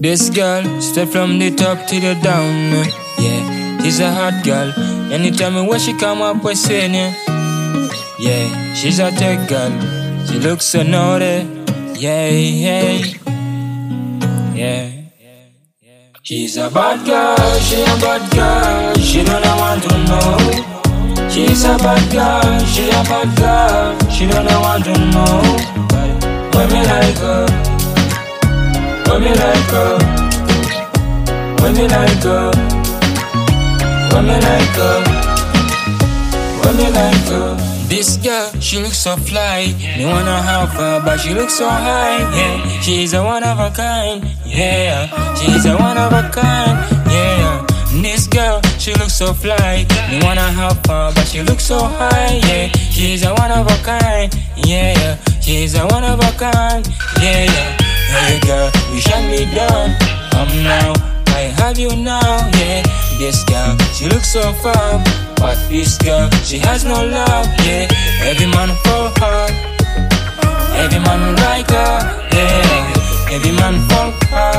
This girl, step from the top to the down. Yeah, she's a hot girl. Anytime when she come up with singing, yeah, she's a tech girl. She looks so naughty. Yeah, yeah, yeah. She's a bad girl, she a bad girl. She don't want to know. She's a bad girl, she a bad girl. She don't want to know. When me like her, when me like her, when me like her, when me like her, when me like her. This girl, she looks so fly. Me wanna have her, but she looks so high. Yeah, she's a one of a kind. Yeah, she's a one of a kind. Yeah, this girl, she looks so fly. Me wanna have her, but she looks so high. Yeah, she's a one of a kind. Yeah, she's a one of a kind. Yeah, hey girl, you shut me down. Now, I have you now. Yeah, this girl, she looks so fine. But this girl, she has no love, yeah. Every man for her, every man like her, yeah. Every man for her.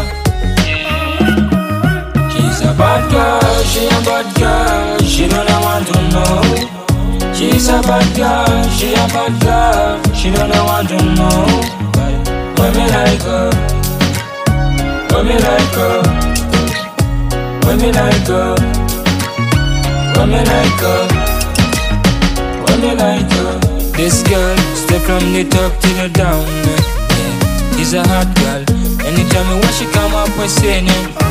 She's a bad girl, she a bad girl. She don't want to know. She's a bad girl, she a bad girl. She don't want to know. When me like her, when me like her, when me like her. When me like her, when me like her. This girl, step from the top to the down. Yeah, she's a hot girl. Anytime when she come up with singing,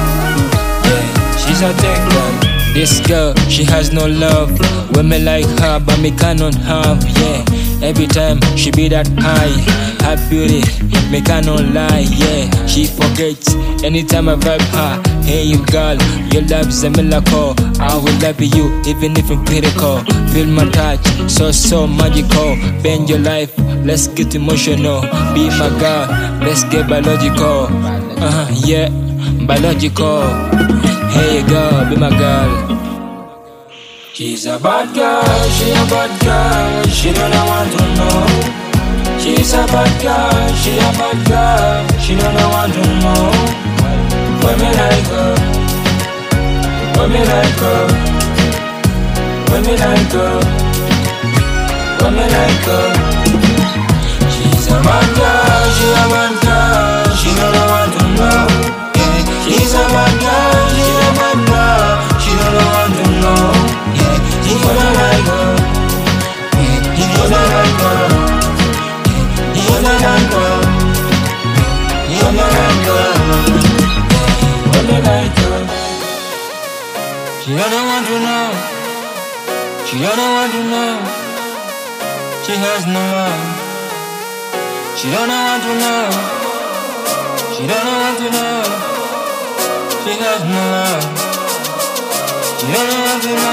yeah, she's a tech girl. This girl, she has no love. When me like her, but me cannot have. Yeah, every time she be that high, her beauty, me cannot lie. Yeah, she forgets anytime I vibe her. Hey you girl, your love's a miracle. I will love you even if I'm critical. Feel my touch, so magical. Bend your life, let's get emotional. Be my girl, let's get biological. Yeah, biological. Hey girl, be my girl. She's a bad girl, she a bad girl. She don't want to know. She's a bad girl, she a bad girl. She don't want to know. When me like her, when me like her, when me like her, when me like her. She's a bad girl, she a bad girl. She don't want to know. Yeah. She's a bad girl, she a bad girl. She don't want to know. Yeah. When I like her, when I like her, when I like her, when I like her. Me like her. She don't want to know. She don't want to know. She has no love. She don't want to know. She don't want to know. She has no love. She don't want to know.